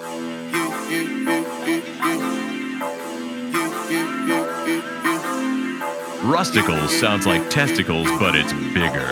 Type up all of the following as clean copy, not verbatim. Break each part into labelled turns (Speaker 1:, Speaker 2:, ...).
Speaker 1: Rusticles sounds like testicles, but it's bigger.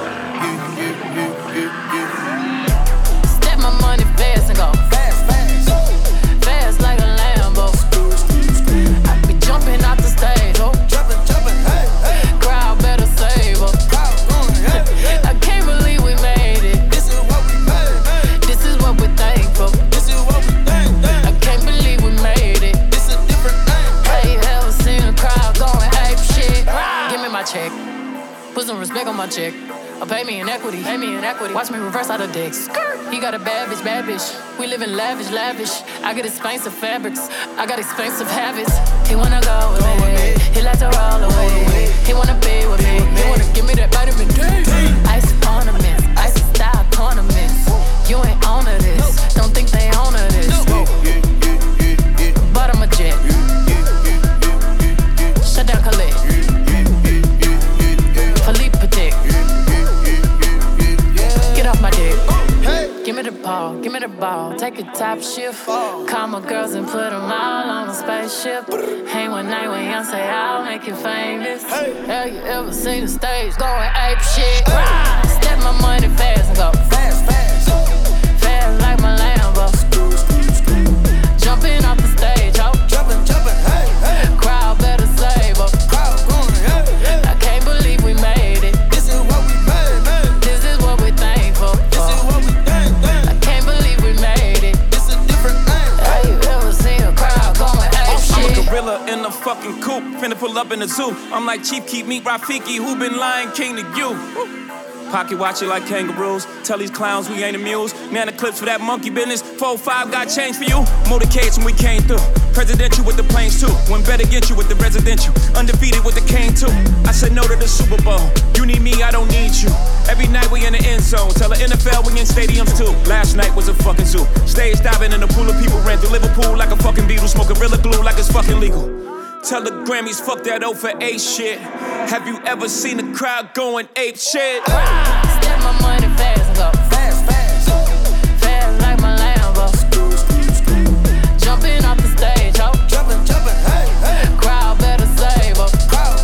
Speaker 2: Step my money fast and go fast, fast, fast like a Lambo. I be jumping out the stage, oh, jumping, hey, hey. Crowd better save up. I can't believe we made it. This is what we made. This is what we're thankful. This is what we think. I can't believe we made it. This is a different thing. Have you ever seen a crowd going ape shit? Give me my check. Put some respect on my check. Or pay me in equity. Watch me reverse out of dicks. He got a bad bitch. We live in lavish. I got expensive fabrics. I got expensive habits. He wanna go with me. He like to roll away. He wanna be with me. He wanna give me that vitamin D. Ice ornaments. Ice style ornaments. You ain't on to this. Don't think they own to this. But I'm a jet. Shut down Khalid. Philippe Patek. Get off my dick. Give me the ball, take a top shift. Call my girls and put them all on a spaceship. Hang one night when young say I'll make you famous. Have you ever seen the stage going ape shit? Step my money fast and go fast, fast, fast like my Lambo. Jumping off the stage, oh, jumping, hey, hey. Crowd better save up. I can't believe we made it. This is what we made. This is what we're thankful. This is what we think. I can't believe we made it. It's a different thing. Have you ever seen a crowd going ape shit?
Speaker 3: I'm a gorilla in the fucking coop, finna pull up in the zoo. I'm like Chief Keef, meet Rafiki, who been Lion King to you? Pocket watch it like kangaroos. Tell these clowns we ain't amused. Nana clips for that monkey business. 4-5 got change for you. Motorcades when we came through. Presidential with the planes too. Went better get you with the residential. Undefeated with the cane too. I said no to the Super Bowl. You need me, I don't need you. Every night we in the end zone. Tell the NFL we in stadiums too. Last night was a fucking zoo. Stage diving in a pool of people. Ran through Liverpool like a fucking beetle. Smoke Gorilla Glue like it's fucking legal. Tell the Grammys, fuck that 0 for 8 shit. Have you ever seen a crowd going ape shit?
Speaker 2: Step my money fast and go fast, fast, fast like my Lambo. Jumping off the stage, oh, jumping, hey, hey. Crowd better save up.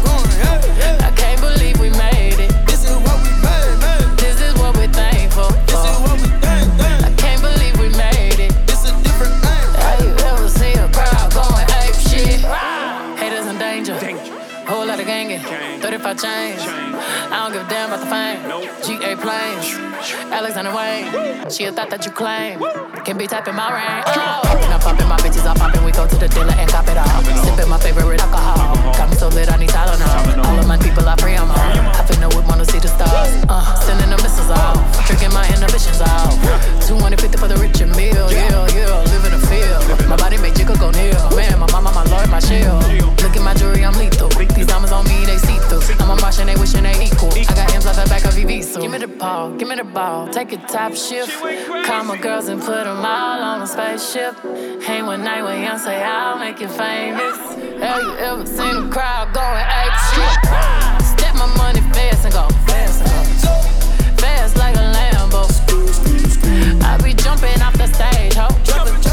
Speaker 2: I can't believe we made it. This is what we made. This is what we're thankful. This is what we think. I can't believe we made it. It's a different thing. Have you ever seen a crowd going ape shit? Haters in danger. Whole lot of gangin'. 35 chains. I don't give a damn about the fame. GA planes. Alexander Wayne. She a thought that you claim. Can be typing my range. And I'm popping my bitches, I'm popping. We go to the dealer and cop it all. Sipping my favorite alcohol. Got me so lit, I need Tylenol. All of my people, I pray I'm on. I finna whip, wanna see the stars. Sending the missiles off. Drinking my inhibitions off. 250 for the rich and meal. Yeah. Live in the field. My body make jiggle go near. Man, my mama, my lord, my shield. Look at my jewelry, I'm lethal. These diamonds on me, they see through. I'm a Martian, they wishing they equal. I got M's off the back of VV, so give me the ball, take a top shift. Call my girls and put them all on a spaceship. Hang one night when young say I'll make you famous. Have you ever seen a crowd going ape shit? Step my money fast and go fast, fast like a Lambo. I be jumping off the stage, ho.